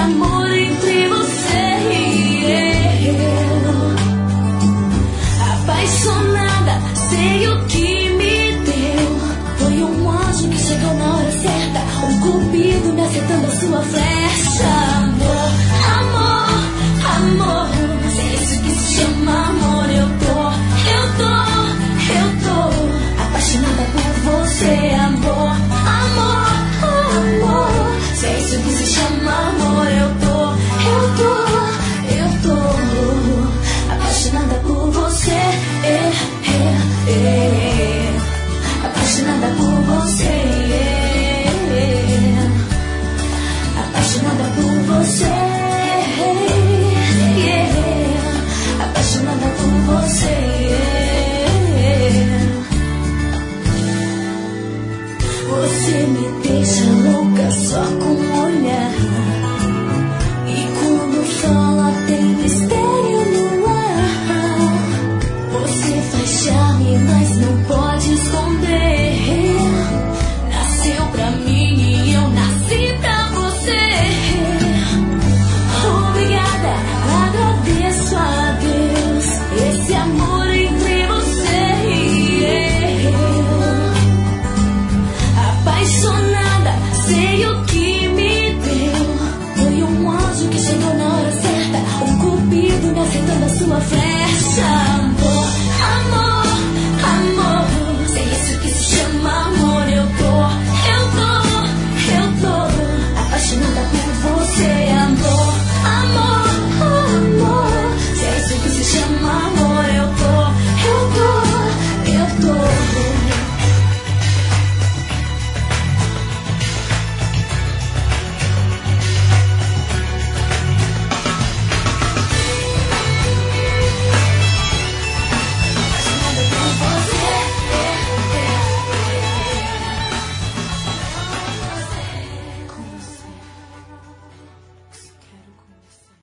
amor entre você e eu. Apaixonada, sei o que me deu. Foi um anjo que chegou na hora certa, um cupido me acertando a sua flecha. Amor, amor, amor, se é isso que se chama amor. Eu tô apaixonada por você. Amor, amor, amor, se é isso que se chama amor. Eu tô